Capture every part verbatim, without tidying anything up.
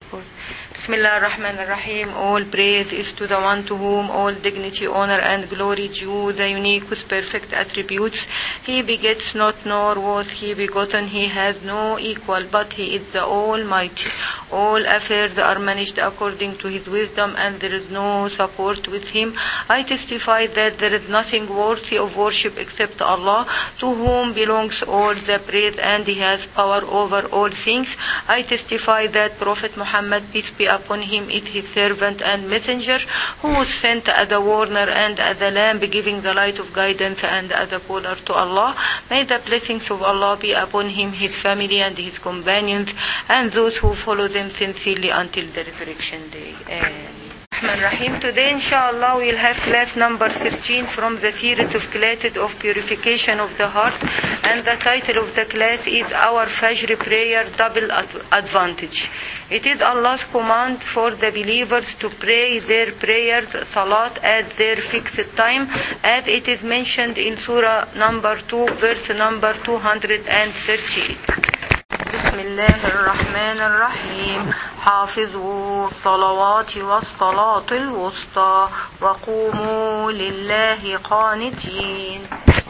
Bismillah ar-Rahman ar-Rahim. All praise is to the one to whom all dignity, honor and glory due, the unique with perfect attributes. He begets not, nor was he begotten. He has no equal, but he is the Almighty. All affairs are managed according to his wisdom, and there is no support with him. I testify that there is nothing worthy of worship except Allah, to whom belongs all the praise, and he has power over all things. I testify that Prophet Muhammad, peace be upon him, is his servant and messenger, who was sent as a warner and as a lamp, giving the light of guidance, and as a caller to Allah. May the blessings of Allah be upon him, his family and his companions, and those who follow them sincerely until the resurrection day. Amen. Rahim. Today, inshallah, we'll have class number thirteen from the series of classes of purification of the heart, and the title of the class is Our Fajr Prayer Double Advantage. It is Allah's command for the believers to pray their prayers, salat, at their fixed time, as it is mentioned in Surah number two, verse number two hundred thirty-eight. بسم الله الرحمن الرحيم حافظوا الصلوات والصلاة الوسطى وقوموا لله قانتين.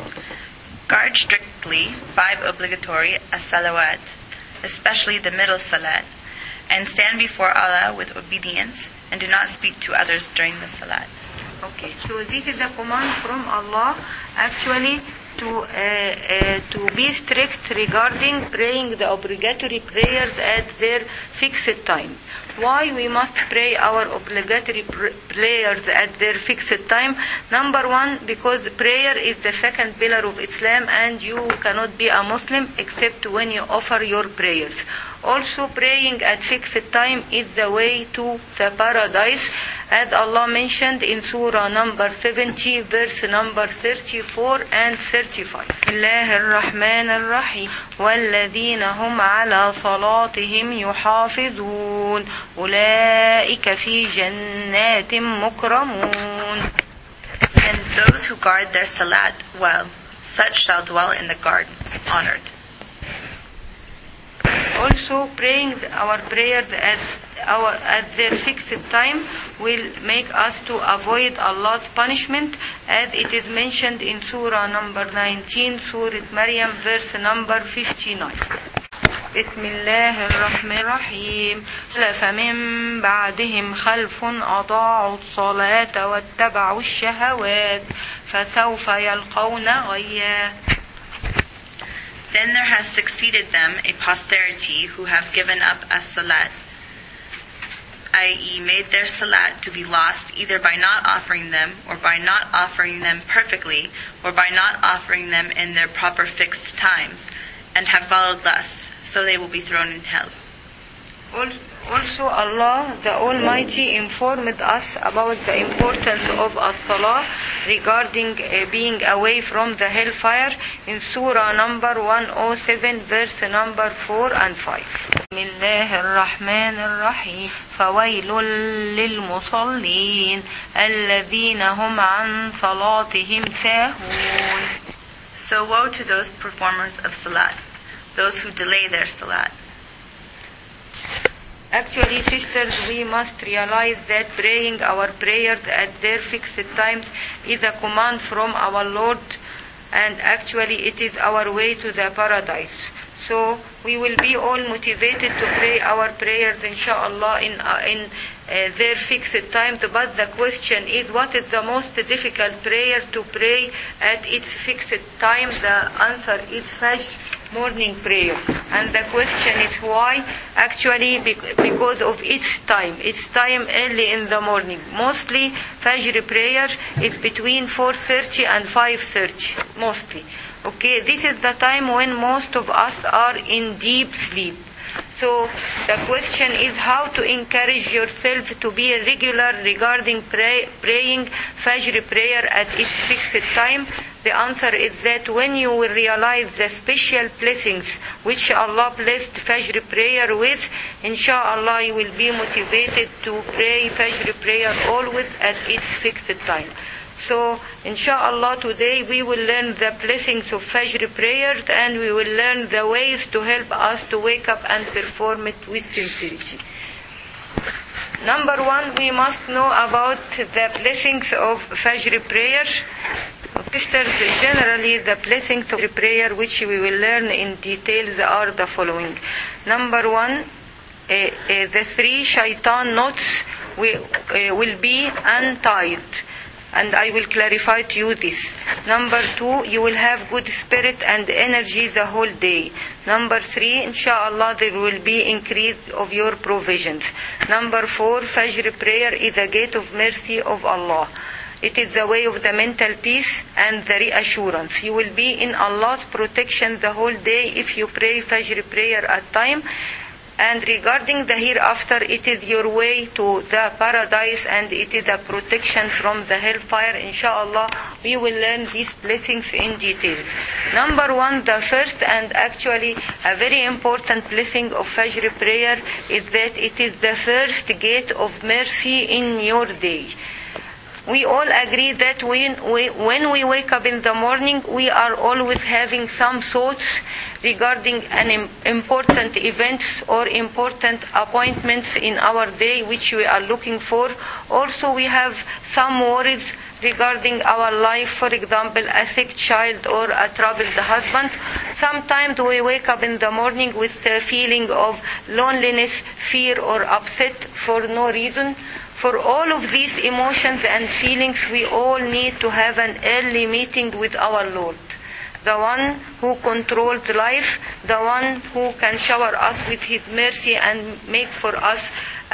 Guard strictly five obligatory as-salawat, especially the middle salat, and stand before Allah with obedience, and do not speak to others during the salat. Okay, so this is a command from Allah, actually, to uh, uh, to be strict regarding praying the obligatory prayers at their fixed time. Why we must pray our obligatory pr- prayers at their fixed time? Number one, because prayer is the second pillar of Islam, and you cannot be a Muslim except when you offer your prayers. Also, praying at fixed time is the way to the paradise, as Allah mentioned in Surah number seventy, verse number thirty-four and thirty-five. Bismillah ar-Rahman ar-Rahim. وَالَّذِينَ هُمْ عَلَى صَلَاتِهِمْ يُحَافِظُونَ أُولَئِكَ فِي جَنَّاتٍ مُكْرَمُونَ. And those who guard their salat well, such shall dwell in the gardens, honored. Also, praying our prayers at our at their fixed time will make us to avoid Allah's punishment, as it is mentioned in Surah number nineteen, Surah Maryam, verse number fifty-nine. بسم الله الرحمن الرحيم فمن بعدهم خلف أضاعوا الصلاة واتبعوا الشهوات فسوف يلقون غيا. Then there has succeeded them a posterity who have given up as-salat, that is made their salat to be lost either by not offering them, or by not offering them perfectly, or by not offering them in their proper fixed times, and have followed lust, so they will be thrown in hell. Also, Allah the Almighty informed us about the importance of as-salah regarding uh, being away from the hellfire in Surah number one oh seven, verse number four and five. بسم الله الرحمن الرحيم فويل للمصلين الذين هم عن صلاتهم ساهون. So woe to those performers of salat, those who delay their salat. Actually, sisters, we must realize that praying our prayers at their fixed times is a command from our Lord, and actually it is our way to the paradise. So we will be all motivated to pray our prayers, inshallah, in uh, in uh, their fixed times. But the question is, what is the most difficult prayer to pray at its fixed time? The answer is Fajr, morning prayer. And the question is why? Actually, because of its time. Its time early in the morning. Mostly, Fajr prayer is between four thirty and five thirty. Mostly. Okay, this is the time when most of us are in deep sleep. So the question is how to encourage yourself to be regular regarding pray, praying Fajr prayer at its fixed time. The answer is that when you will realize the special blessings which Allah blessed Fajr prayer with, inshallah you will be motivated to pray Fajr prayer always at its fixed time. So, inshallah, today we will learn the blessings of Fajr prayers, and we will learn the ways to help us to wake up and perform it with sincerity. Number one, we must know about the blessings of Fajr prayer. Sisters, generally the blessings of prayer which we will learn in details are the following. Number one, uh, uh, the three shaitan knots will, uh, will be untied. And I will clarify to you this. Number two, you will have good spirit and energy the whole day. Number three, inshallah, there will be increase of your provisions. Number four, Fajr prayer is a gate of mercy of Allah. It is the way of the mental peace and the reassurance. You will be in Allah's protection the whole day if you pray Fajr prayer at time. And regarding the hereafter, it is your way to the paradise and it is a protection from the hellfire. Inshallah, we will learn these blessings in details. Number one, the first and actually a very important blessing of Fajr prayer is that it is the first gate of mercy in your day. We all agree that when we, when we wake up in the morning, we are always having some thoughts regarding an important events or important appointments in our day which we are looking for. Also, we have some worries regarding our life, for example, a sick child or a troubled husband. Sometimes we wake up in the morning with a feeling of loneliness, fear, or upset for no reason. For all of these emotions and feelings, we all need to have an early meeting with our Lord. The one who controls life, the one who can shower us with His mercy and make for us a,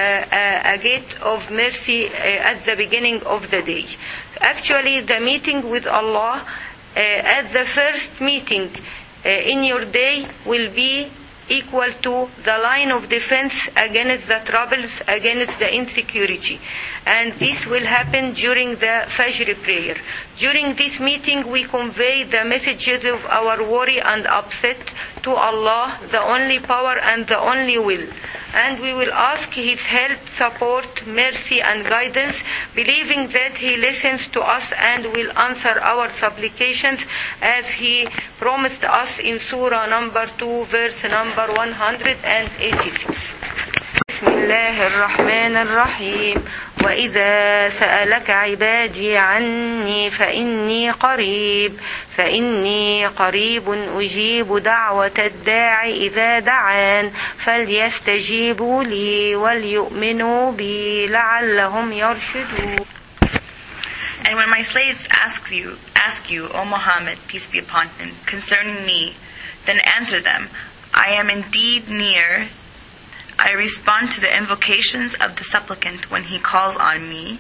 a, a gate of mercy at the beginning of the day. Actually, the meeting with Allah uh, at the first meeting uh, in your day will be equal to the line of defense against the troubles, against the insecurity. And this will happen during the Fajr prayer. During this meeting, we convey the messages of our worry and upset to Allah, the only power and the only will. And we will ask His help, support, mercy and guidance, believing that He listens to us and will answer our supplications as He promised us in Surah number two, verse number one hundred eighty-six. بسم الله الرحمن الرحيم وإذا سألك عبادي عني فإني قريب فإني قريب أجيب دعوة الداع إذا دعان فليستجيبوا لي وليؤمنوا بي لعلهم يرشدون. And when my slaves ask you, ask you, O Muhammad, peace be upon him, concerning me, then answer them, I am indeed near. I respond to the invocations of the supplicant when he calls on me.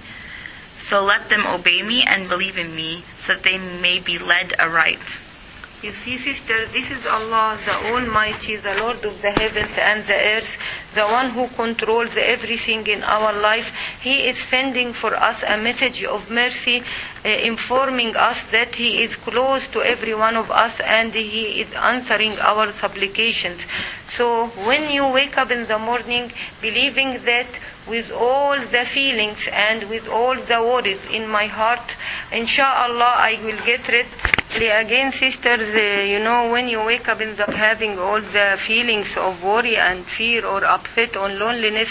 So let them obey me and believe in me, so that they may be led aright. You see, sister, this is Allah, the Almighty, the Lord of the heavens and the earth, the one who controls everything in our life. He is sending for us a message of mercy, uh, informing us that He is close to every one of us and He is answering our supplications. So when you wake up in the morning believing that with all the feelings and with all the worries in my heart, inshallah I will get rid. Again, sisters, uh, you know, when you wake up in the having all the feelings of worry and fear or upset or loneliness,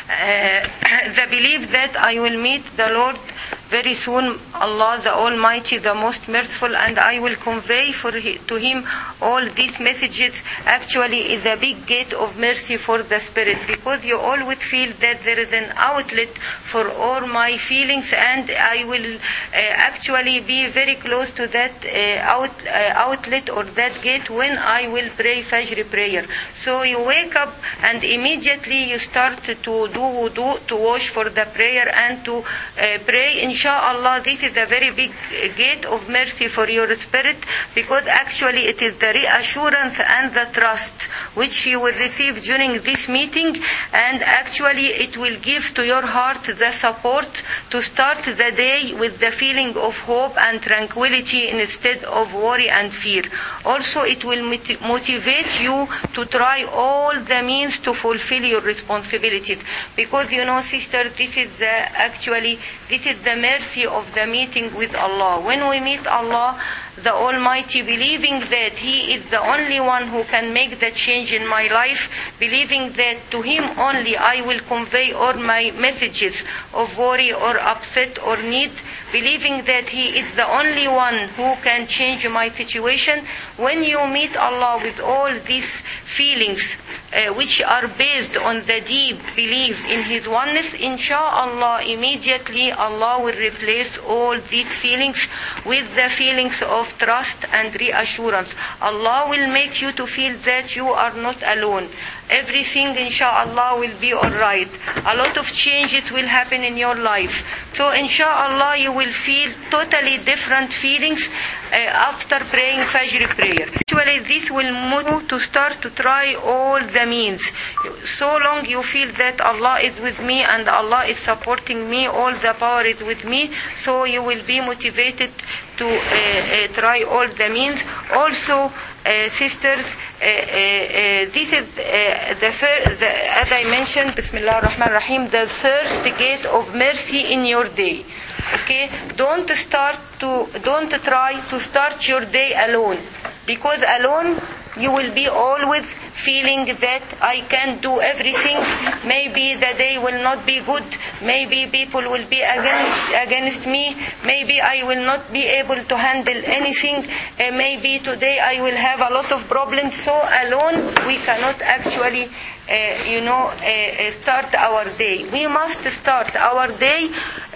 uh, the belief that I will meet the Lord very soon, Allah the Almighty, the most merciful, and I will convey for he, to Him all these messages, actually is a big gate of mercy for the spirit, because you always feel that there is an outlet for all my feelings, and I will uh, actually be very close to that uh, out, uh, outlet or that gate when I will pray Fajr prayer. So you wake up and immediately you start to do wudu, to wash for the prayer and to uh, pray. Inshallah, this is a very big gate of mercy for your spirit, because actually it is the reassurance and the trust which you will receive during this meeting, and actually it will give to your heart the support to start the day with the feeling of hope and tranquility instead of worry and fear. Also, it will motivate you to try all the means to fulfill your responsibilities, because you know, sister, this is the actually this is the mercy of the meeting with Allah. When we meet Allah, the Almighty, believing that He is the only one who can make the change in my life, believing that to Him only I will convey all my messages of worry or upset or need, believing that He is the only one who can change my situation. When you meet Allah with all these feelings, uh, which are based on the deep belief in His oneness, inshallah, immediately Allah will replace all these feelings with the feelings of trust and reassurance. Allah will make you to feel that you are not alone. Everything, inshallah, will be alright. A lot of changes will happen in your life. So, inshallah, you will feel totally different feelings uh, after praying Fajr prayer. Actually, this will move you to start to try all the means. So long you feel that Allah is with me and Allah is supporting me, all the power is with me, so you will be motivated to uh, uh, try all the means. Also, uh, sisters, Uh, uh, uh, this is uh, the first, the, as I mentioned, Bismillah ar-Rahman ar-Rahim, the first gate of mercy in your day. Okay, don't start to, don't try to start your day alone, because alone you will be always feeling that I can't do everything. Maybe the day will not be good. Maybe people will be against against me. Maybe I will not be able to handle anything. Uh, maybe today I will have a lot of problems. So alone we cannot actually, uh, you know, uh, start our day. We must start our day uh,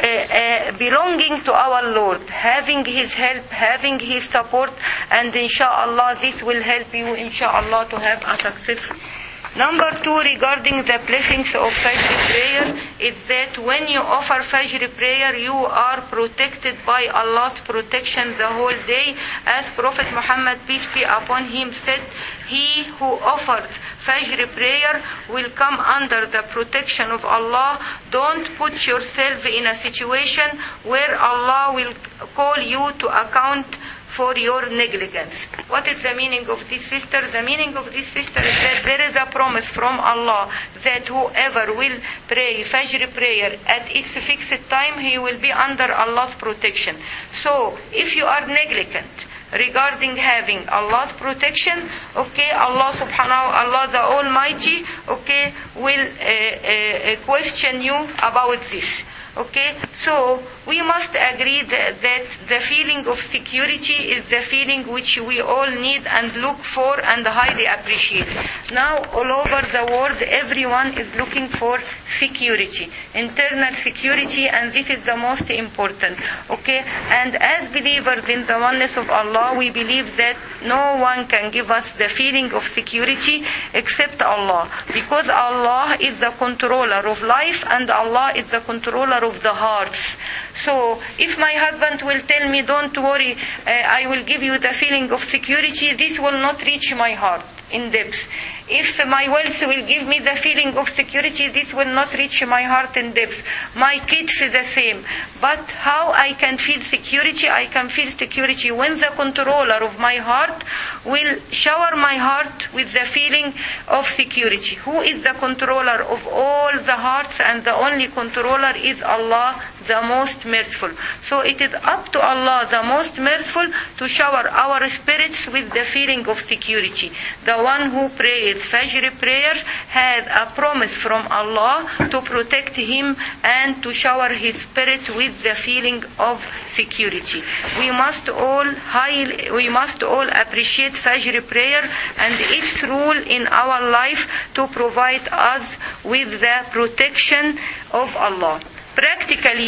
uh, belonging to our Lord, having His help, having His support, and inshallah this will help you, inshallah, to have a success. Number two, regarding the blessings of Fajr prayer, is that when you offer Fajr prayer, you are protected by Allah's protection the whole day. As Prophet Muhammad, peace be upon him, said, he who offers Fajr prayer will come under the protection of Allah. Don't put yourself in a situation where Allah will call you to account for your negligence. What is the meaning of this, sister? The meaning of this, sister, is that there is a promise from Allah that whoever will pray Fajr prayer at its fixed time, he will be under Allah's protection. So, if you are negligent regarding having Allah's protection, okay, Allah subhanahu wa Allah the Almighty, okay, will uh, uh, question you about this. Okay, so we must agree that, that the feeling of security is the feeling which we all need and look for and highly appreciate. Now, all over the world, everyone is looking for security, internal security, and this is the most important. Okay, and as believers in the oneness of Allah, we believe that no one can give us the feeling of security except Allah, because Allah is the controller of life and Allah is the controller of the hearts. So, if my husband will tell me, don't worry, uh, I will give you the feeling of security, this will not reach my heart in depth. If my wealth will give me the feeling of security, this will not reach my heart in depth. My kids is the same. But how I can feel security? I can feel security when the controller of my heart will shower my heart with the feeling of security. Who is the controller of all the hearts? And the only controller is Allah, the most merciful. So it is up to Allah, the most merciful, to shower our spirits with the feeling of security. The one who prays Fajr prayer had a promise from Allah to protect him and to shower his spirit with the feeling of security. We must all highly, we must all appreciate Fajr prayer and its role in our life to provide us with the protection of Allah. Practically,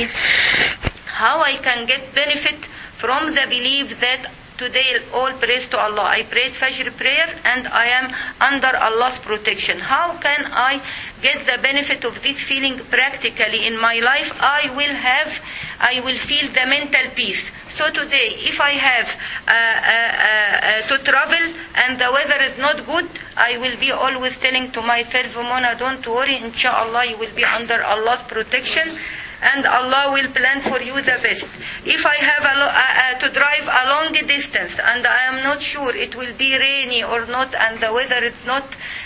how I can get benefit from the belief that today all praise to Allah. I prayed Fajr prayer and I am under Allah's protection. How can I get the benefit of this feeling practically in my life? I will have, I will feel the mental peace. So today, if I have uh, uh, uh, to travel and the weather is not good, I will be always telling to myself, Mona, don't worry, inshallah, you will be under Allah's protection. And Allah will plan for you the best. If I have a lo- uh, uh, to drive a long distance and I am not sure it will be rainy or not and the weather is not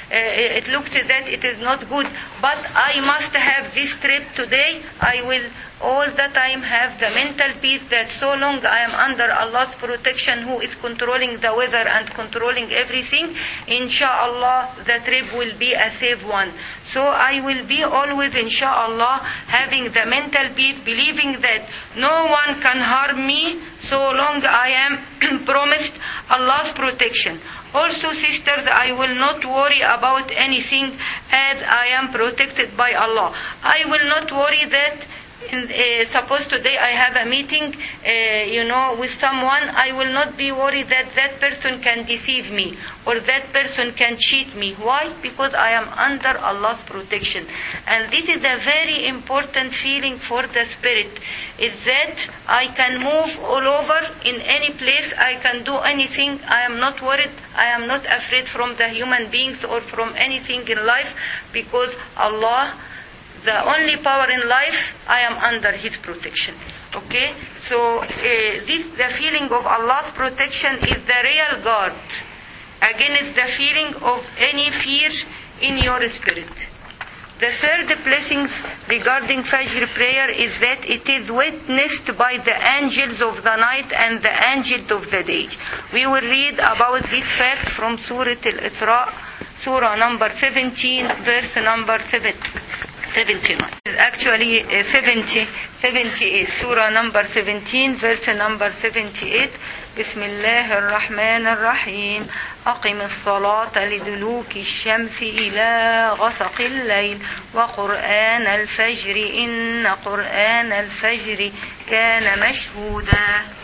uh, it looks that it is not good, but I must have this trip today. I will all the time have the mental peace that so long I am under Allah's protection, who is controlling the weather and controlling everything, inshallah the trip will be a safe one. So I will be always, inshallah, having the mental peace, believing that no one can harm me so long I am promised Allah's protection. Also, sisters, I will not worry about anything as I am protected by Allah. I will not worry that In, uh, suppose today I have a meeting, uh, you know, with someone, I will not be worried that that person can deceive me or that person can cheat me. Why? Because I am under Allah's protection. And this is a very important feeling for the spirit, is that I can move all over in any place, I can do anything, I am not worried, I am not afraid from the human beings or from anything in life, because Allah, the only power in life, I am under His protection. Okay? So, uh, this, the feeling of Allah's protection is the real guard against the feeling of any fear in your spirit. The third blessings regarding Fajr prayer is that it is witnessed by the angels of the night and the angels of the day. We will read about this fact from Surah Al-Isra, Surah number seventeen, verse number seven. seventy-nine. It's actually uh, seventy, seventy-eight. Surah number seventeen, verse number seventy-eight. بسم الله الرحمن الرحيم أقم الصلاة لدلوك الشمس إلى غسق الليل وقرآن الفجر إن قرآن الفجر كان مشهودا.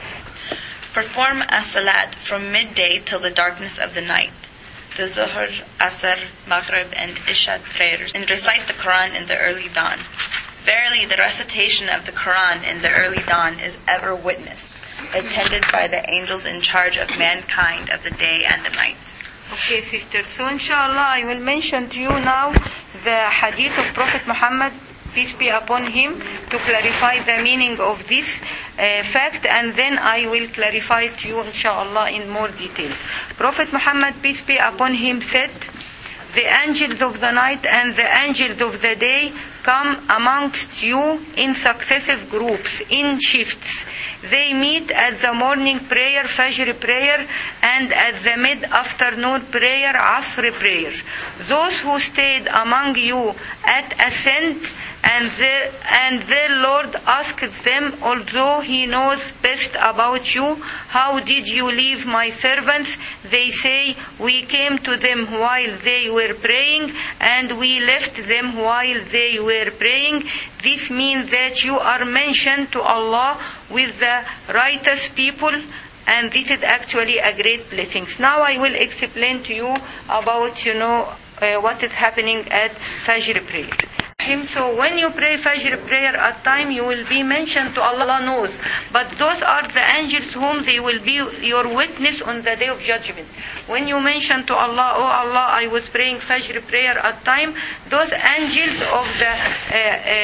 Perform a salat from midday till the darkness of the night, the Zuhr, Asr, Maghrib, and Isha prayers, and recite the Quran in the early dawn. Verily, the recitation of the Quran in the early dawn is ever witnessed, attended by the angels in charge of mankind of the day and the night. Okay, sister. So, inshallah, I will mention to you now the hadith of Prophet Muhammad, peace be upon him, to clarify the meaning of this uh, fact, and then I will clarify to you, inshallah, in more details. Prophet Muhammad, peace be upon him, said, the angels of the night and the angels of the day come amongst you in successive groups, in shifts. They meet at the morning prayer, Fajr prayer, and at the mid-afternoon prayer, Asr prayer. Those who stayed among you at ascent, and their, and their Lord asked them, although He knows best about you, how did you leave my servants? They say, we came to them while they were praying, and we left them while they were praying. This means that you are mentioned to Allah with the righteous people, and this is actually a great blessing. Now I will explain to you about, you know, uh, what is happening at Fajr prayer. So when you pray Fajr prayer at time, you will be mentioned to Allah knows. But those are the angels whom they will be your witness on the day of judgment. When you mention to Allah, oh Allah, I was praying Fajr prayer at time, those angels of the uh, uh,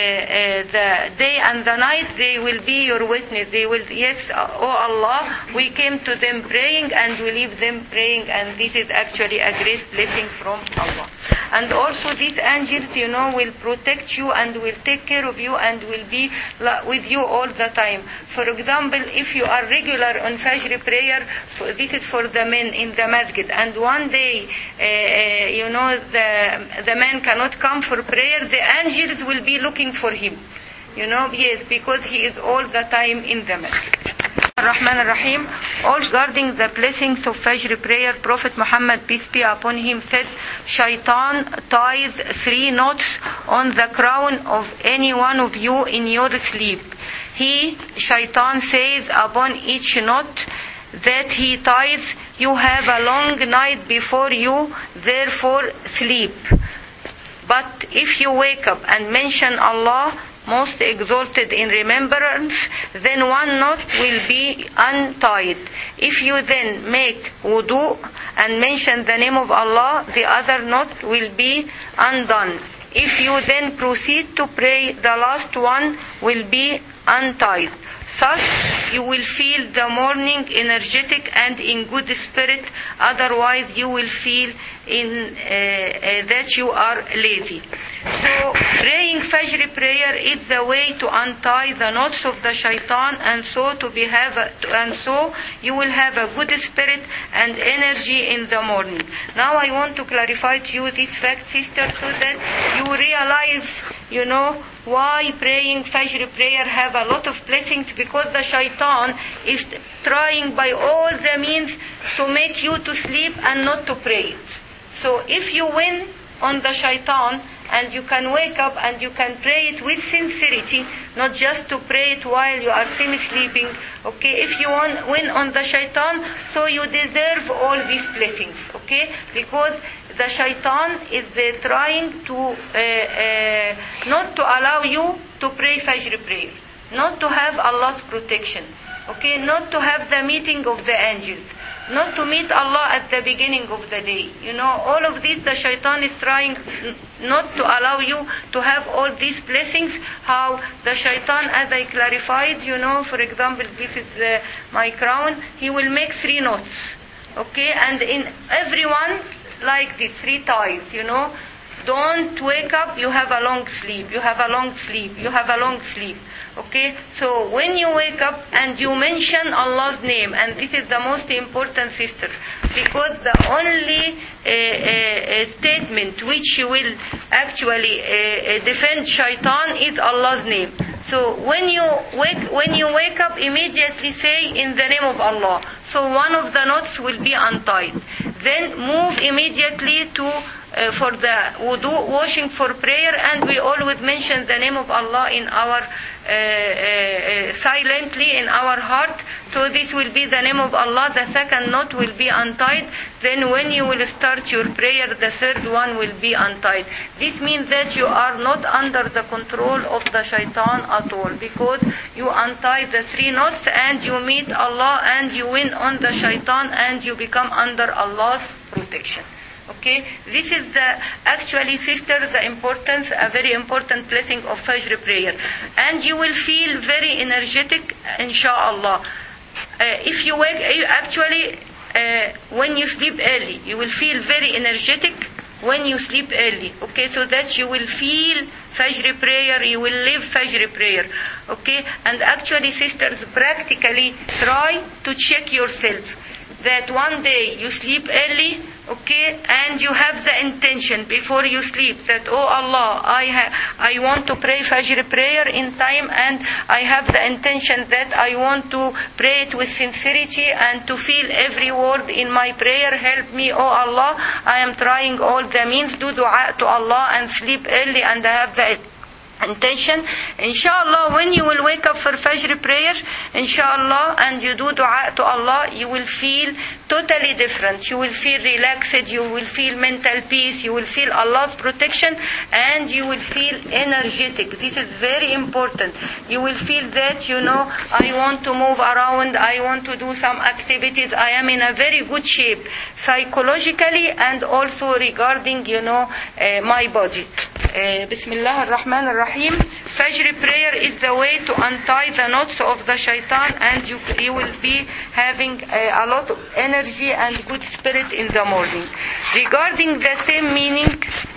uh, the day and the night, they will be your witness. They will, yes, oh Allah, we came to them praying and we leave them praying, and this is actually a great blessing from Allah. And also these angels, you know, will protect you and will take care of you and will be with you all the time. For example, if you are regular on Fajr prayer, this is for the men in the masjid, and one day, uh, uh, you know, the, the man cannot come for prayer, the angels will be looking for him. You know, yes, because he is all the time in the masjid. Ar-Rahman Ar-Rahim. All regarding the blessings of Fajr prayer, Prophet Muhammad, peace be upon him, said, Shaitan ties three knots on the crown of any one of you in your sleep. He, Shaitan, says upon each knot that he ties, you have a long night before you, therefore sleep. But if you wake up and mention Allah, most exalted in remembrance, then one knot will be untied. If you then make wudu and mention the name of Allah, the other knot will be undone. If you then proceed to pray, the last one will be untied. Thus, you will feel the morning energetic and in good spirit. Otherwise, you will feel in uh, uh, that you are lazy. So, praying Fajr prayer is the way to untie the knots of the shaitan, and so to be have a, and so you will have a good spirit and energy in the morning. Now, I want to clarify to you this fact, sister, so that you realize, you know, why praying Fajr prayer have a lot of blessings, because the shaitan is trying by all the means to make you to sleep and not to pray it. So if you win on the shaitan and you can wake up and you can pray it with sincerity, not just to pray it while you are semi-sleeping, okay, if you want, win on the shaitan, so you deserve all these blessings, okay, because the shaitan is uh, trying to uh, uh, not to allow you to pray Fajr prayer, not to have Allah's protection, okay, not to have the meeting of the angels, not to meet Allah at the beginning of the day. You know, all of this the shaitan is trying not to allow you to have all these blessings. How the shaitan, as I clarified, you know, for example, this is uh, my crown, he will make three knots, okay, and in everyone like this, three ties, you know. Don't wake up, you have a long sleep, you have a long sleep, you have a long sleep. Okay, so when you wake up and you mention Allah's name, and this is the most important, sister, because the only uh, uh, statement which will actually uh, defend shaitan is Allah's name. So when you wake when you wake up, immediately say in the name of Allah. So one of the knots will be untied. Then move immediately to uh, for the wudu, washing for prayer, and we always mention the name of Allah in our uh, uh, silently in our heart. So this will be the name of Allah. The second knot will be untied. Then when you will start your prayer, the third one will be untied. This means that you are not under the control of the shaitan at all, because you untie the three knots and you meet Allah and you win on the shaitan and you become under Allah's protection. Okay, this is the actually, sister, the importance, a very important blessing of Fajr prayer, and you will feel very energetic, inshallah. Uh, if you wake, actually, uh, when you sleep early, you will feel very energetic when you sleep early. Okay, so that you will feel Fajr prayer, you will live Fajr prayer. Okay, and actually, sisters, practically try to check yourself that one day you sleep early, okay, and you have the intention before you sleep that, oh Allah, I ha- I want to pray Fajr prayer in time, and I have the intention that I want to pray it with sincerity and to feel every word in my prayer. Help me, oh Allah, I am trying all the means, do dua to Allah and sleep early, and I have the intention. Inshallah, when you will wake up for Fajr prayer, inshallah, and you do dua to Allah, you will feel totally different. You will feel relaxed, you will feel mental peace, you will feel Allah's protection, and you will feel energetic. This is very important. You will feel that, you know, I want to move around, I want to do some activities, I am in a very good shape, psychologically and also regarding, you know, uh, my body. Uh, Bismillah ar-Rahman ar-Rahim. Fajr prayer is the way to untie the knots of the shaitan, and you, you will be having uh, a lot of energy and good spirit in the morning. Regarding the same meaning,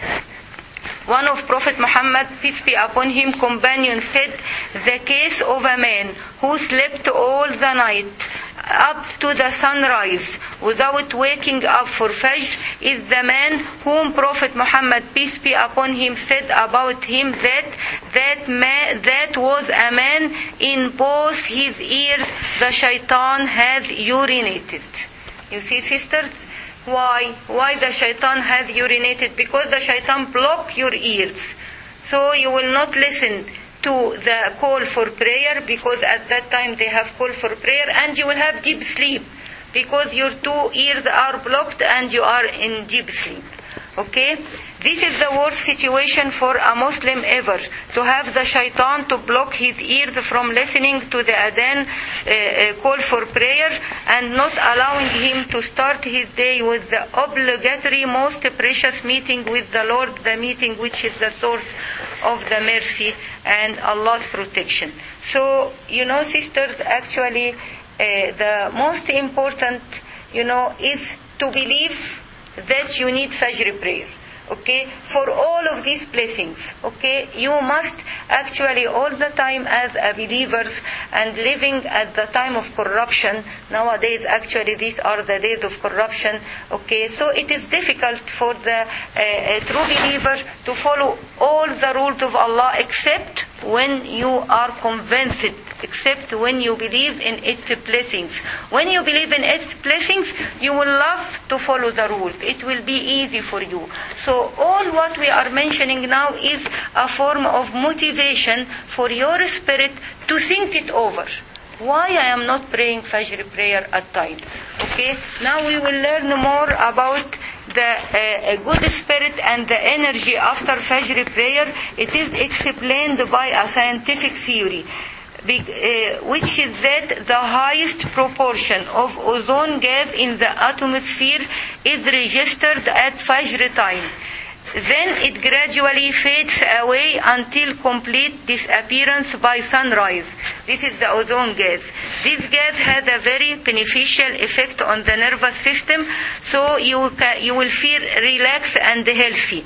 one of Prophet Muhammad, peace be upon him, companion said, the case of a man who slept all the night up to the sunrise without waking up for Fajr is the man whom Prophet Muhammad, peace be upon him, said about him that that man, that was a man in both his ears the shaitan has urinated. You see, sisters, why? Why the shaitan has urinated? Because the shaitan block your ears. So you will not listen to the call for prayer, because at that time they have call for prayer, and you will have deep sleep because your two ears are blocked and you are in deep sleep. Okay? This is the worst situation for a Muslim ever, to have the shaitan to block his ears from listening to the adhan uh, uh, call for prayer, and not allowing him to start his day with the obligatory, most precious meeting with the Lord, the meeting which is the source of the mercy and Allah's protection. So, you know, sisters, actually, uh, the most important, you know, is to believe that you need Fajr prayer. Okay, for all of these blessings, okay, you must actually all the time as a believers and living at the time of corruption. Nowadays, actually, these are the days of corruption. Okay, so it is difficult for the uh, true believer to follow all the rules of Allah except when you are convinced, except when you believe in its blessings. When you believe in its blessings, you will love to follow the rules. It will be easy for you. So all what we are mentioning now is a form of motivation for your spirit to think it over. Why I am not praying Fajr prayer at time? Okay, now we will learn more about the uh, good spirit and the energy after Fajr prayer. It is explained by a scientific theory, Be, uh, which is that the highest proportion of ozone gas in the atmosphere is registered at Fajr time. Then it gradually fades away until complete disappearance by sunrise. This is the ozone gas. This gas has a very beneficial effect on the nervous system, so you can, you will feel relaxed and healthy.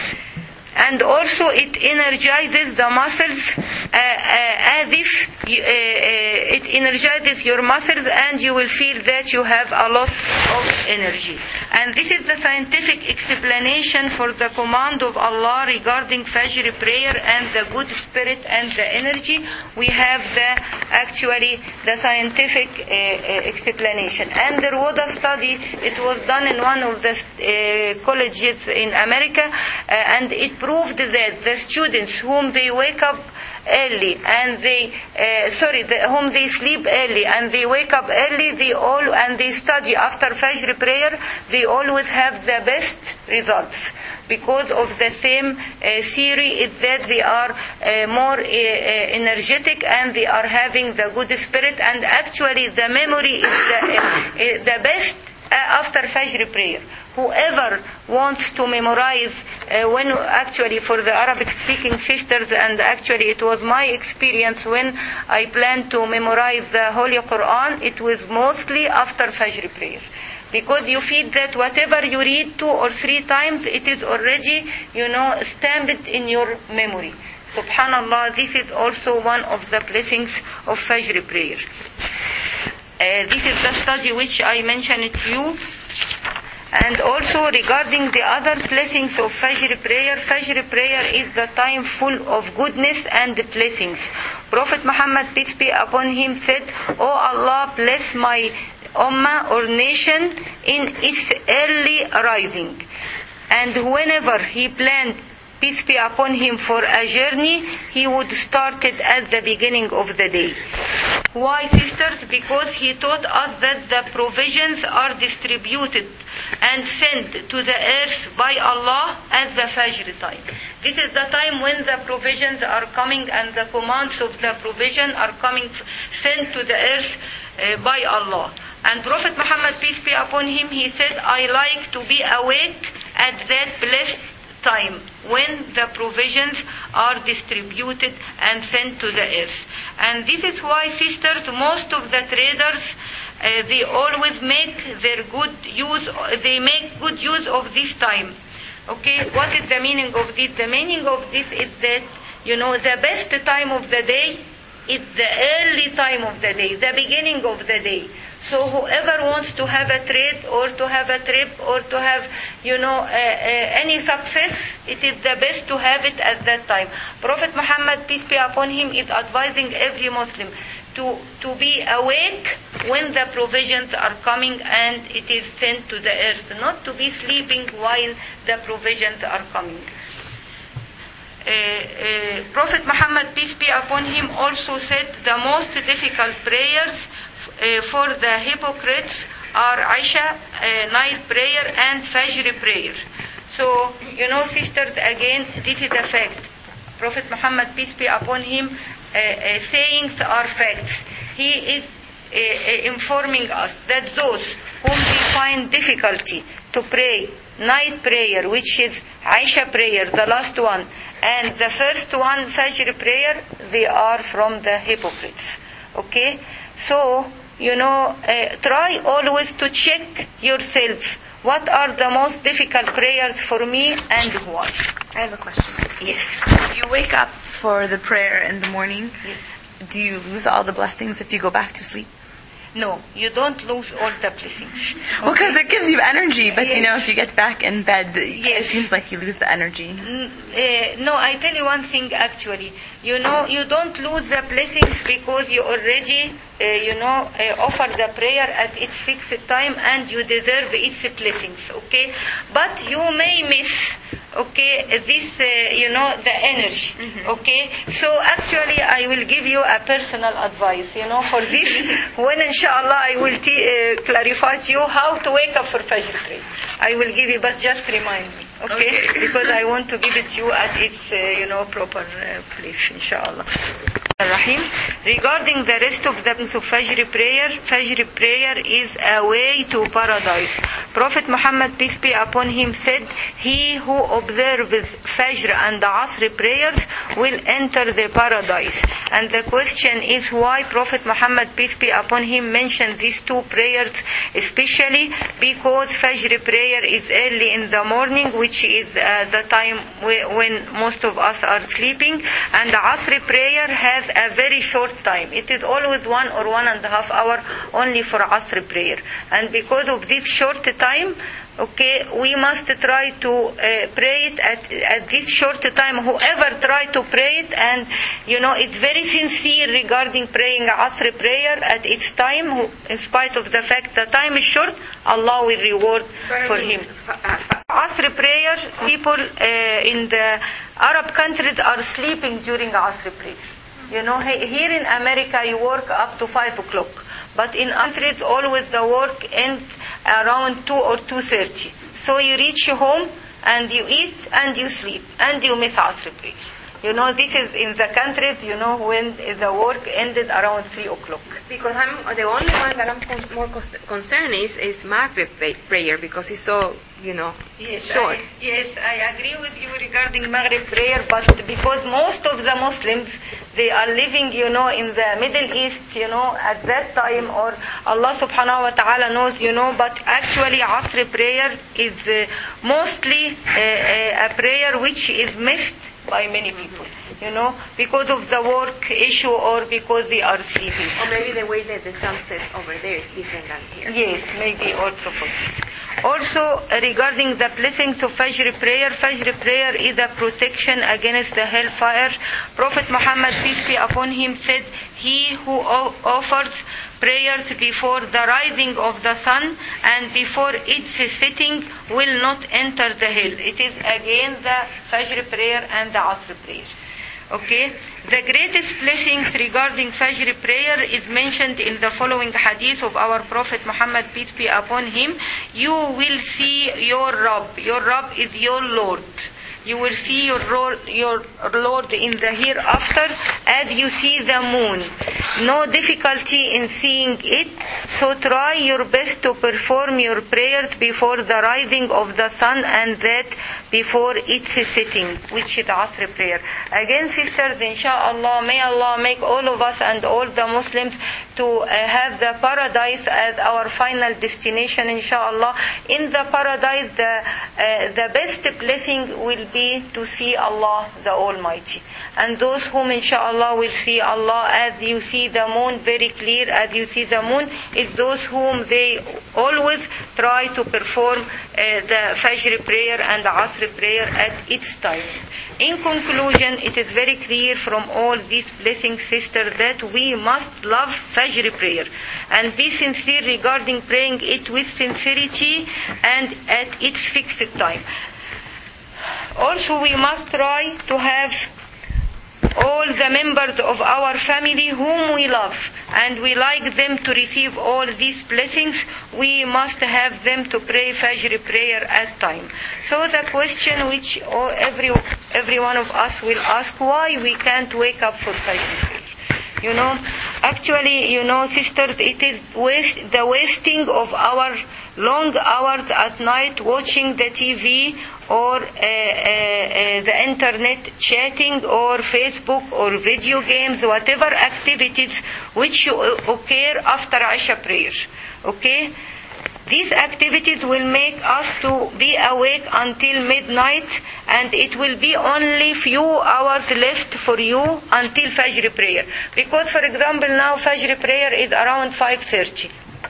And also it energizes the muscles uh, uh, as if you, uh, uh, it energizes your muscles, and you will feel that you have a lot of energy. And this is the scientific explanation for the command of Allah regarding Fajr prayer and the good spirit and the energy. We have the actually the scientific uh, uh, explanation. And there was a study, it was done in one of the uh, colleges in America, uh, and it proved that the students whom they wake up early and they uh, sorry the, whom they sleep early and they wake up early, they all and they study after Fajr prayer, they always have the best results, because of the same uh, theory is that they are uh, more uh, uh, energetic and they are having the good spirit, and actually the memory is the, uh, the best uh, after Fajr prayer. Whoever wants to memorize, uh, when actually for the Arabic speaking sisters, and actually it was my experience when I planned to memorize the Holy Quran, it was mostly after Fajr prayer. Because you feel that whatever you read two or three times, it is already, you know, stamped in your memory. Subhanallah, this is also one of the blessings of Fajr prayer. Uh, this is the study which I mentioned to you. And also regarding the other blessings of Fajr prayer, Fajr prayer is the time full of goodness and blessings. Prophet Muhammad, peace be upon him, said, "O Allah, bless my ummah or nation in its early rising." And whenever he planned, peace be upon him, for a journey, he would start it at the beginning of the day. Why, sisters? Because he taught us that the provisions are distributed and sent to the earth by Allah at the Fajr time. This is the time when the provisions are coming and the commands of the provision are coming, sent to the earth uh, by Allah. And Prophet Muhammad, peace be upon him, he said, "I like to be awake at that blessed time when the provisions are distributed and sent to the earth." And this is why, sisters, most of the traders, uh, they always make their good use, they make good use of this time. Okay, what is the meaning of this? The meaning of this is that, you know, the best time of the day is the early time of the day, the beginning of the day. So whoever wants to have a trade or to have a trip or to have, you know, uh, uh, any success, it is the best to have it at that time. Prophet Muhammad, peace be upon him, is advising every Muslim to, to be awake when the provisions are coming and it is sent to the earth, not to be sleeping while the provisions are coming. Uh, uh, Prophet Muhammad, peace be upon him, also said the most difficult prayers Uh, for the hypocrites are Isha, uh, night prayer, and Fajr prayer. So, you know, sisters, again, this is a fact. Prophet Muhammad, peace be upon him, uh, uh, sayings are facts. He is uh, uh, informing us that those whom we find difficulty to pray night prayer, which is Isha prayer, the last one, and the first one, Fajr prayer, they are from the hypocrites. Okay? So, you know, uh, try always to check yourself. What are the most difficult prayers for me and why? I have a question. Yes. If you wake up for the prayer in the morning, Yes. do you lose all the blessings if you go back to sleep? No, you don't lose all the blessings. Well, because it gives you energy, but Yes. you know, if you get back in bed, it Yes. seems like you lose the energy. Mm, uh, no, I tell you one thing actually. You know, you don't lose the blessings because you already, uh, you know, uh, offer the prayer at its fixed time and you deserve its blessings, okay? But you may miss, okay, this, uh, you know, the energy, okay? So actually I will give you a personal advice, you know, for this, when inshallah I will t- uh, clarify to you how to wake up for Fajr prayer. I will give you, but just remind me. Okay? Okay. Because I want to give it to you at its, uh, you know, proper uh, place, inshallah. Rahim. Regarding the rest of the of Fajr prayer, Fajr prayer is a way to paradise. Prophet Muhammad, peace be upon him, said, he who observes Fajr and Asr prayers will enter the paradise. And the question is why Prophet Muhammad, peace be upon him, mentioned these two prayers especially, because Fajr prayer is early in the morning, which is uh, the time when most of us are sleeping, and the Asr prayer has a very short time. It is always one or one and a half hour only for Asr prayer. And because of this short time, okay, we must try to uh, pray it at, at this short time. Whoever try to pray it, and you know, it's very sincere regarding praying Asr prayer at its time, who, in spite of the fact the time is short, Allah will reward for him. Asr prayer, people uh, in the Arab countries are sleeping during Asr prayer. You know, here in America you work up to five o'clock. But in countries always the work ends around two or two thirty. So you reach home and you eat and you sleep and you miss Asr prayer. You know, this is in the countries, you know, when the work ended around three o'clock. Because I'm the only one that I'm con- more cons- concerned is, is Maghrib pa- prayer because it's so, you know, Yes, short. I, yes, I agree with you regarding Maghrib prayer, but because most of the Muslims, they are living, you know, in the Middle East, you know, at that time, or Allah subhanahu wa ta'ala knows, you know, but actually Asr prayer is uh, mostly uh, uh, a prayer which is missed by many people, you know, because of the work issue or because they are sleeping. Or maybe the way that the sun sets over there is different than here. Yes, maybe also for this. Also, regarding the blessings of Fajr prayer, Fajr prayer is a protection against the hellfire. Prophet Muhammad, peace be upon him, said, he who o- offers prayers before the rising of the sun and before its setting will not enter the hell. It is again the Fajr prayer and the Asr prayer. Okay? The greatest blessings regarding Fajr prayer is mentioned in the following hadith of our Prophet Muhammad, peace be upon him. You will see your Rabb. Your Rabb is your Lord. You will see your Lord, your Lord in the hereafter as you see the moon. No difficulty in seeing it, so try your best to perform your prayers before the rising of the sun and that before its setting, which is Asr prayer. Again, sisters, inshallah, may Allah make all of us and all the Muslims to uh, have the paradise as our final destination, inshallah. In the paradise, the, uh, the best blessing will be to see Allah the Almighty. And those whom inshallah will see Allah as you see the moon very clear, as you see the moon, is those whom they always try to perform uh, the Fajr prayer and the Asr prayer at its time. In conclusion, it is very clear from all these blessings, sisters, that we must love Fajr prayer and be sincere regarding praying it with sincerity and at its fixed time. Also, we must try to have all the members of our family whom we love and we like them to receive all these blessings. We must have them to pray Fajr prayer at time. So the question which every every one of us will ask, why we can't wake up for Fajr prayer? You know, actually, you know, sisters, it is waste, the wasting of our long hours at night watching the T V or uh, uh, uh, the internet chatting or Facebook or video games, whatever activities which occur after Isha prayer. Okay? These activities will make us to be awake until midnight, and it will be only few hours left for you until Fajr prayer. Because, for example, now Fajr prayer is around five thirty.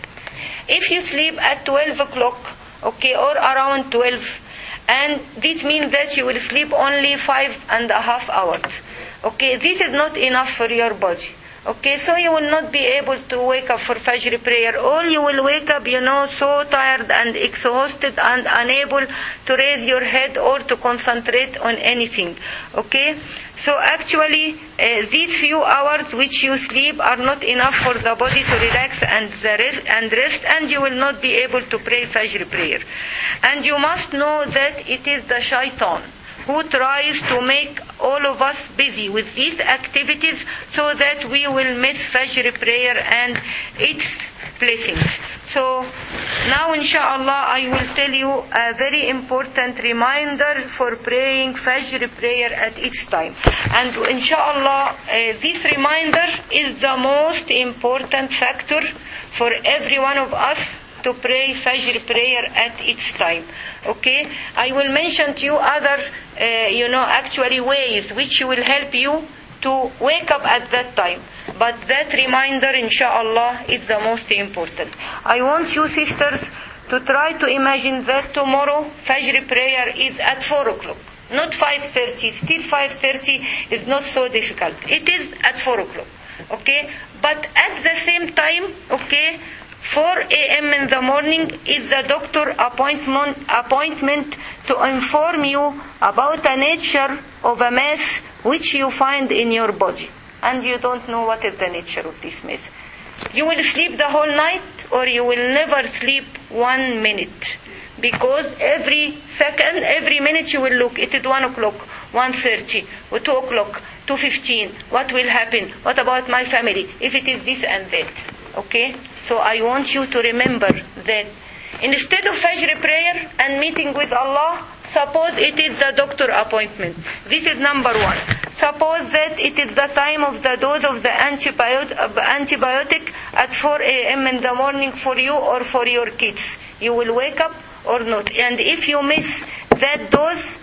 If you sleep at twelve o'clock, okay, or around twelve, and this means that you will sleep only five and a half hours. Okay, this is not enough for your body. Okay, so you will not be able to wake up for Fajr prayer, or you will wake up, you know, so tired and exhausted and unable to raise your head or to concentrate on anything. Okay, so actually uh, these few hours which you sleep are not enough for the body to relax and the rest, and rest, and you will not be able to pray Fajr prayer. And you must know that it is the shaitan who tries to make all of us busy with these activities so that we will miss Fajr prayer and its blessings. So now inshallah I will tell you a very important reminder for praying Fajr prayer at its time. And inshallah uh, this reminder is the most important factor for every one of us to pray Fajr prayer at its time. Okay? I will mention to you other, uh, you know, actually ways which will help you to wake up at that time. But that reminder, inshallah, is the most important. I want you sisters to try to imagine that tomorrow Fajr prayer is at four o'clock. Not five thirty. Still five thirty is not so difficult. It is at four o'clock. Okay? But at the same time, okay, four a.m. in the morning is the doctor appointment, appointment to inform you about the nature of a mass which you find in your body. And you don't know what is the nature of this mass. You will sleep the whole night, or you will never sleep one minute. Because every second, every minute you will look. It is one o'clock, one thirty, or two o'clock, two fifteen. What will happen? What about my family? If it is this and that. Okay? So I want you to remember that instead of Fajr prayer and meeting with Allah, suppose it is the doctor appointment. This is number one. Suppose that it is the time of the dose of the antibiotic, antibiotic at four a.m. in the morning for you or for your kids. You will wake up or not. And if you miss that dose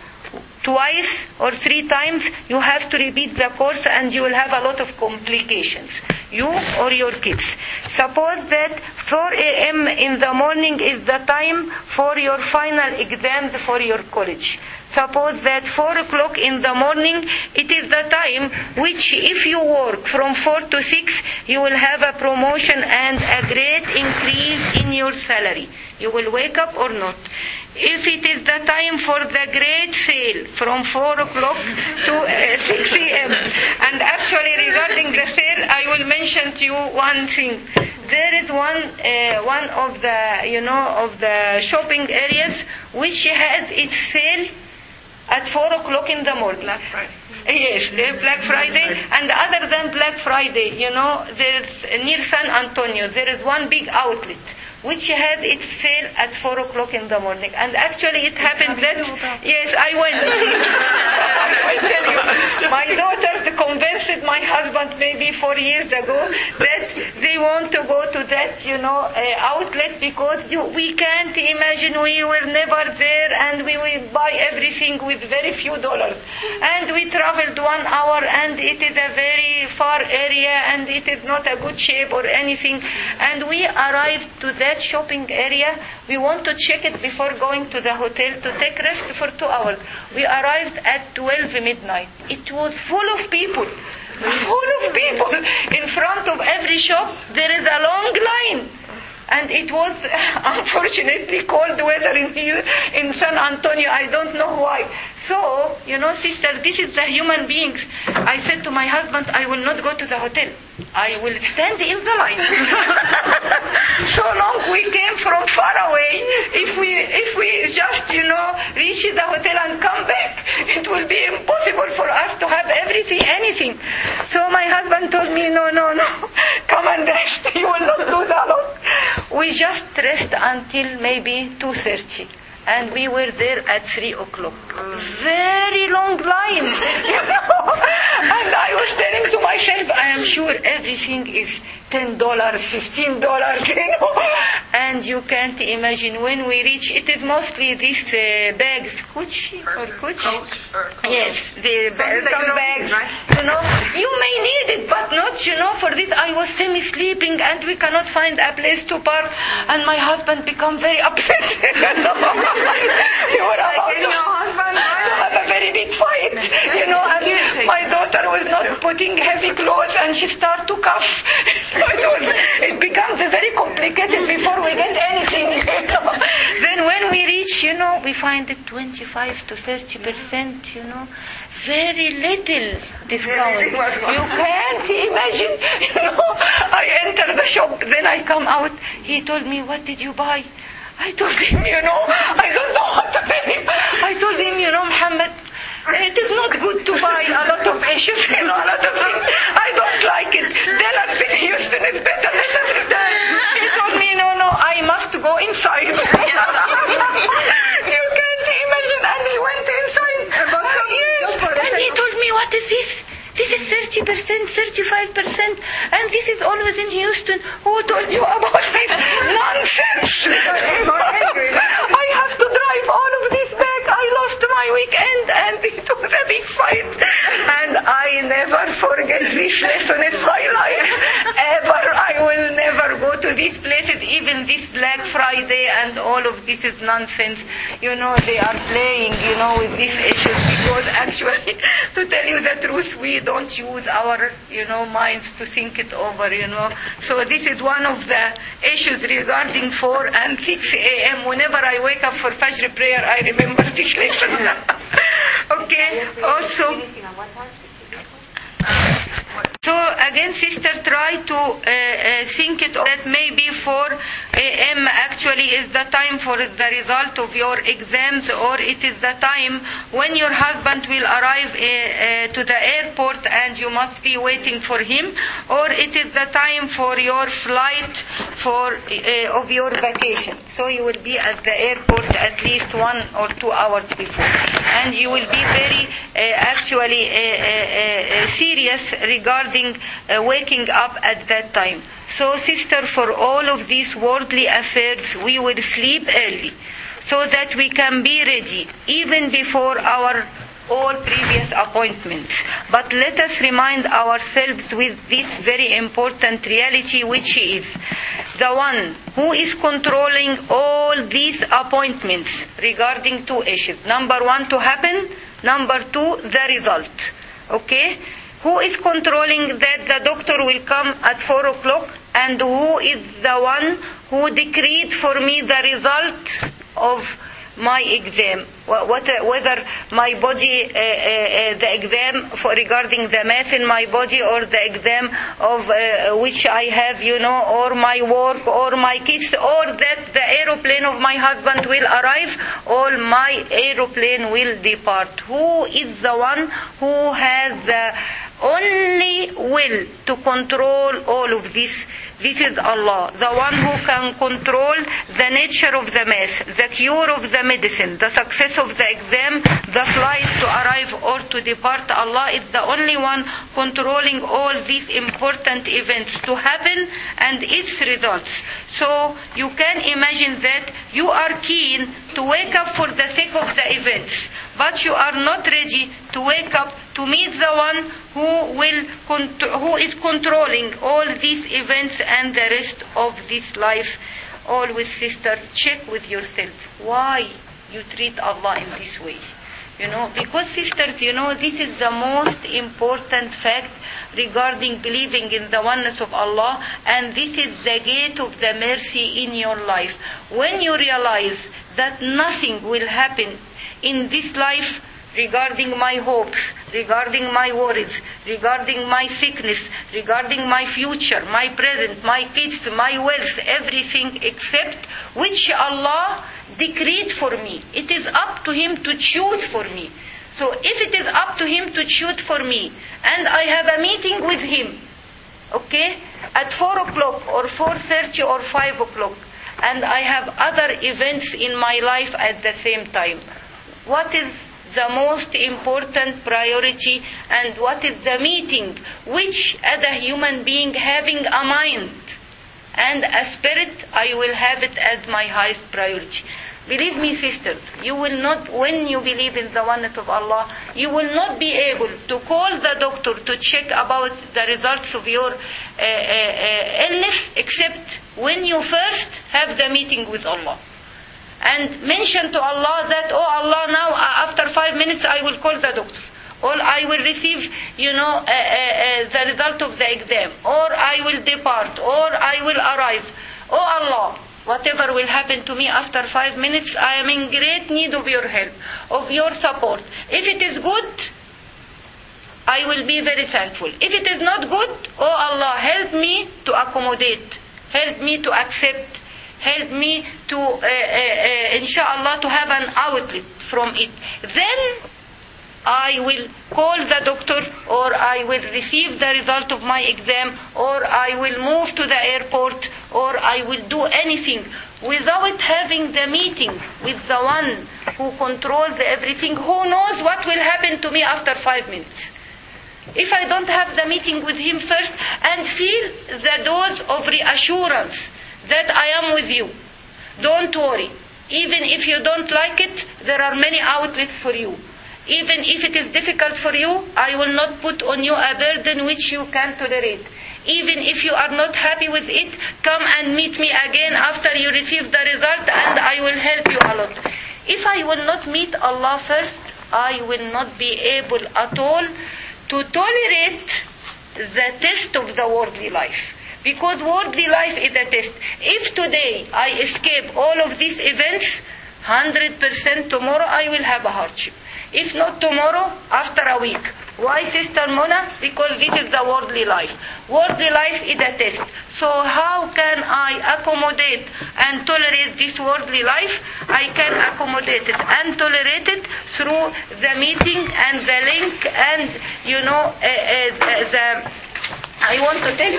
twice or three times, you have to repeat the course and you will have a lot of complications. You or your kids. Suppose that four a.m. in the morning is the time for your final exams for your college. Suppose that four o'clock in the morning, it is the time which if you work from four to six, you will have a promotion and a great increase in your salary. You will wake up or not. If it is the time for the great sale from four o'clock to uh, six a.m. And actually regarding the sale, I will mention to you one thing. There is one uh, one of the, you know, of the shopping areas which has its sale at four o'clock in the morning. Black Friday. Yes, Black Friday. And other than Black Friday, you know, there is near San Antonio, there is one big outlet which had its sale at four o'clock in the morning. And actually it happened that, yes, I went. I will tell you. My daughter convinced my husband maybe four years ago that they want to go to that, you know, uh, outlet because you, we can't imagine, we were never there and we will buy everything with very few dollars. And we traveled one hour and it is a very far area and it is not a good shape or anything. And we arrived to that shopping area. We want to check it before going to the hotel to take rest for two hours. We arrived at twelve midnight. It was full of people. Full of people. In front of every shop there is a long line. And it was unfortunately cold weather in here in San Antonio. I don't know why. So, you know, sister, this is the human beings. I said to my husband, I will not go to the hotel. I will stand in the line. So long we came from far away. If we if we just, you know, reach the hotel and come back, it will be impossible for us to have everything, anything. So my husband told me, no, no, no, come and rest. You will not do that long. We just rest until maybe two thirty. and we were there at three o'clock. Very long lines, you know. And I was telling to myself, I am sure everything is ten dollars, fifteen dollars, you know. And you can't imagine when we reach, it is mostly these uh, bags, Gucci or Gucci? Yes, the Something that some you don't bags, need, right? you know. You may need it, but not, you know, for this I was semi-sleeping and we cannot find a place to park, and my husband become very upset. You know. We were about Like, to, you know, husband, to have a very big fight, you know, and my daughter was not putting heavy clothes and she started to cough. So it was, it becomes very complicated before we get anything, you know. Then when we reach, you know, we find it twenty-five to thirty percent, you know, very little discount. You can't imagine, you know. I enter the shop, then I come out. He told me, what did you buy? I told him, you know, I don't know what to tell him. I told him, you know, Muhammad, it is not good to buy a lot of issues, you know, a lot of things. I don't like it. Dallas in Houston is better than everything. He told me, no, no, I must go inside. You can't imagine. And he went inside. Yes. And he told me, what is this? This is thirty percent, thirty-five percent, and this is always in Houston. Who told you about this? Nonsense! I have to drive all of this back. I lost my weekend, and it was a big fight. And I never forget this lesson in my life. Ever. I will never go to these places, even this Black Friday and all of this is nonsense. You know, they are playing, you know, with these issues because actually, to tell you the truth, we don't use our, you know, minds to think it over, you know. So this is one of the issues regarding four and six a.m. Whenever I wake up for Fajr prayer, I remember this lesson. Okay, also... So again, sister, try to uh, uh, think it that maybe four a.m. actually is the time for the result of your exams, or it is the time when your husband will arrive uh, uh, to the airport and you must be waiting for him, or it is the time for your flight for uh, of your vacation. So you will be at the airport at least one or two hours before, and you will be very uh, actually uh, uh, uh, serious regarding uh, waking up at that time. So, sister, for all of these worldly affairs, we will sleep early so that we can be ready even before our all previous appointments. But let us remind ourselves with this very important reality, which is the one who is controlling all these appointments regarding two issues. Number one, to happen. Number two, the result. Okay? Who is controlling that the doctor will come at four o'clock, and who is the one who decreed for me the result of my exam, whether my body, uh, uh, the exam for regarding the math in my body, or the exam of uh, which I have, you know, or my work, or my kids, or that the aeroplane of my husband will arrive, or my aeroplane will depart. Who is the one who has the only will to control all of this? This is Allah, the one who can control the nature of the math, the cure of the medicine, the success of the exam, the flight to arrive or to depart. Allah is the only one controlling all these important events to happen and its results. So you can imagine that you are keen to wake up for the sake of the events, but you are not ready to wake up to meet the one who will who is controlling all these events and the rest of this life. Always, sister, check with yourself why you treat Allah in this way. You know, because, sisters, you know, this is the most important fact regarding believing in the oneness of Allah, and this is the gate of the mercy in your life. When you realize that nothing will happen in this life regarding my hopes, regarding my worries, regarding my sickness, regarding my future, my present, my kids, my wealth, everything except which Allah decreed for me. It is up to Him to choose for me. So if it is up to Him to choose for me, and I have a meeting with Him, okay, at four o'clock or four thirty or five o'clock, and I have other events in my life at the same time. What is the most important priority, and what is the meeting which, as a human being having a mind and a spirit, I will have it as my highest priority. Believe me, sisters, you will not, when you believe in the oneness of Allah, you will not be able to call the doctor to check about the results of your uh, uh, uh, illness, except when you first have the meeting with Allah. And mention to Allah that, oh Allah, now after five minutes I will call the doctor. Or I will receive, you know, uh, uh, uh, the result of the exam. Or I will depart. Or I will arrive. Oh Allah, whatever will happen to me after five minutes, I am in great need of your help, of your support. If it is good, I will be very thankful. If it is not good, oh Allah, help me to accommodate. Help me to accept. Help me to, uh, uh, uh, inshallah, to have an outlet from it. Then I will call the doctor, or I will receive the result of my exam, or I will move to the airport, or I will do anything without having the meeting with the one who controls everything, who knows what will happen to me after five minutes. If I don't have the meeting with him first and feel the dose of reassurance that I am with you, don't worry. Even if you don't like it, there are many outlets for you. Even if it is difficult for you, I will not put on you a burden which you can't tolerate. Even if you are not happy with it, come and meet me again after you receive the result, and I will help you a lot. If I will not meet Allah first, I will not be able at all to tolerate the test of the worldly life. Because worldly life is a test. If today I escape all of these events, one hundred percent tomorrow I will have a hardship. If not tomorrow, after a week. Why, Sister Mona? Because this is the worldly life. Worldly life is a test. So how can I accommodate and tolerate this worldly life? I can accommodate it and tolerate it through the meeting and the link and, you know, uh, uh, the... I want to tell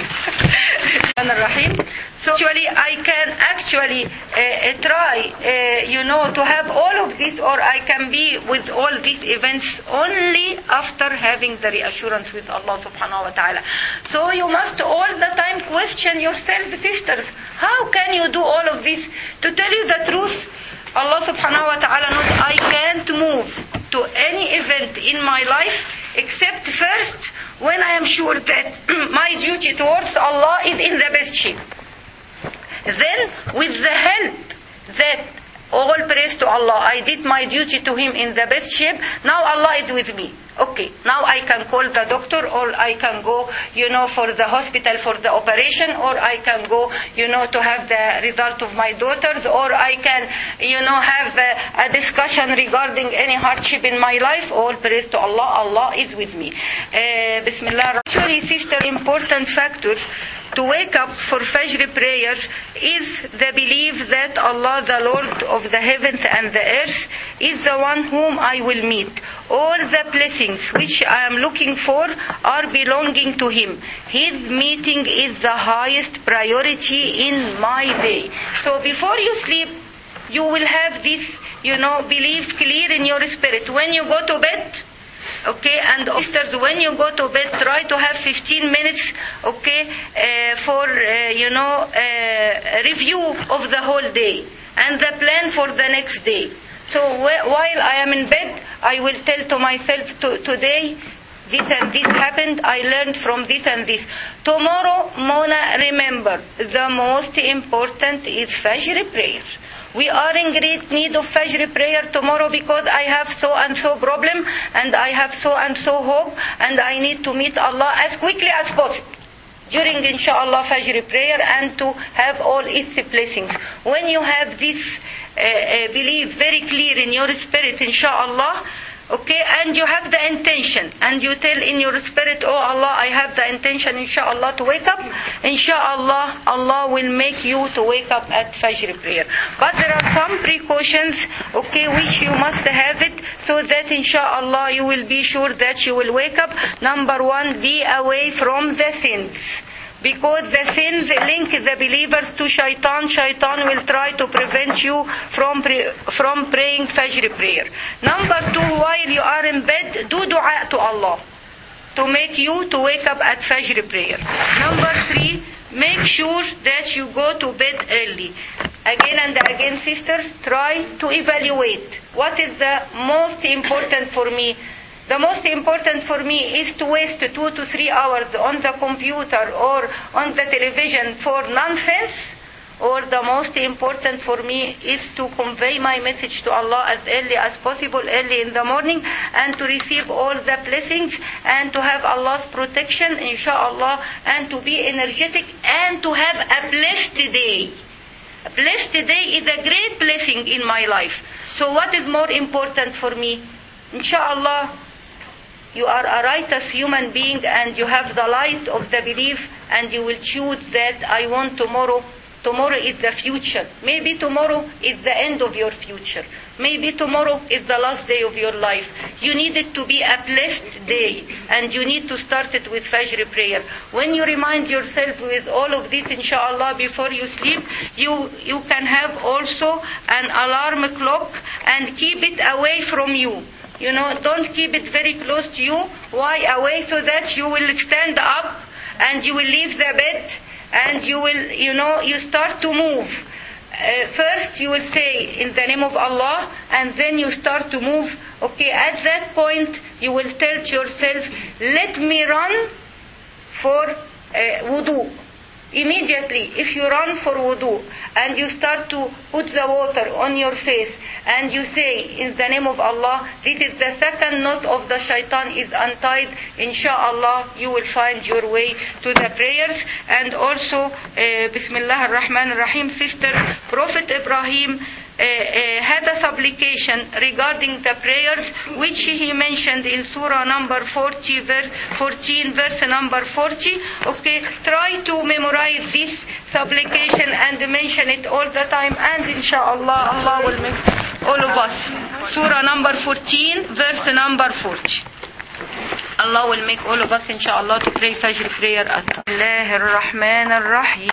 you. So actually, I can actually uh, try, uh, you know, to have all of this, or I can be with all these events only after having the reassurance with Allah subhanahu wa ta'ala. So you must all the time question yourself, sisters, how can you do all of this? To tell you the truth, Allah subhanahu wa ta'ala knows I can't move to any event in my life except first when I am sure that my duty towards Allah is in the best shape. Then, with the help that all praise to Allah, I did my duty to Him in the best shape, now Allah is with me. Okay, now I can call the doctor, or I can go, you know, for the hospital for the operation, or I can go, you know, to have the result of my daughters, or I can, you know, have a, a discussion regarding any hardship in my life. All praise to Allah, Allah is with me. Uh, Bismillah. Actually, sister, important factor to wake up for Fajr prayer is the belief that Allah, the Lord of the heavens and the earth, is the one whom I will meet. All the blessings which I am looking for are belonging to Him. His meeting is the highest priority in my day. So before you sleep, you will have this, you know, belief clear in your spirit. When you go to bed, okay, and sisters, when you go to bed, try to have fifteen minutes, okay, uh, for, uh, you know, uh, review of the whole day and the plan for the next day. So wh- while I am in bed, I will tell to myself, to, today, this and this happened, I learned from this and this. Tomorrow, Mona, remember, the most important is Fajr prayer. We are in great need of Fajr prayer tomorrow because I have so and so problem, and I have so and so hope, and I need to meet Allah as quickly as possible during, inshallah, Fajr prayer, and to have all its blessings. When you have this uh, uh, belief very clear in your spirit, inshallah, okay, and you have the intention, and you tell in your spirit, oh Allah, I have the intention, inshallah, to wake up, inshallah, Allah will make you to wake up at Fajr prayer. But there are some precautions, okay, which you must have it, so that inshallah you will be sure that you will wake up. Number one, be away from the sins. because the sins link the believers to shaitan. Shaitan will try to prevent you from pre- from praying Fajr prayer. Number two, while you are in bed, do dua to Allah to make you to wake up at Fajr prayer. Number three, make sure that you go to bed early. Again and again, sister, try to evaluate what is the most important for me. The most important for me is to waste two to three hours on the computer or on the television for nonsense, or the most important for me is to convey my message to Allah as early as possible, early in the morning, and to receive all the blessings and to have Allah's protection, inshallah, and to be energetic and to have a blessed day. A blessed day is a great blessing in my life. So what is more important for me? Inshallah, you are a righteous human being and you have the light of the belief, and you will choose that I want tomorrow. Tomorrow is the future. Maybe tomorrow is the end of your future. Maybe tomorrow is the last day of your life. You need it to be a blessed day, and you need to start it with Fajr prayer. When you remind yourself with all of this, inshallah, before you sleep, you, you can have also an alarm clock and keep it away from you. You know, don't keep it very close to you. Why away? So that you will stand up and you will leave the bed and you will, you know, you start to move. Uh, first you will say in the name of Allah, and then you start to move. Okay, at that point you will tell to yourself, let me run for uh, wudu. Immediately, if you run for wudu and you start to put the water on your face and you say in the name of Allah, this is the second knot of the shaitan is untied, inshallah you will find your way to the prayers. And also, uh, Bismillah ar-Rahman ar-Rahim, sister, Prophet Ibrahim Uh, uh, had a supplication regarding the prayers, which he mentioned in Surah number forty, verse fourteen, verse number forty. Okay, try to memorize this supplication and mention it all the time, and inshallah Allah will make all of us. Surah number fourteen, verse number forty. Allah will make all of us inshallah to pray Fajr prayer at Allah ar-Rahman ar-Rahim.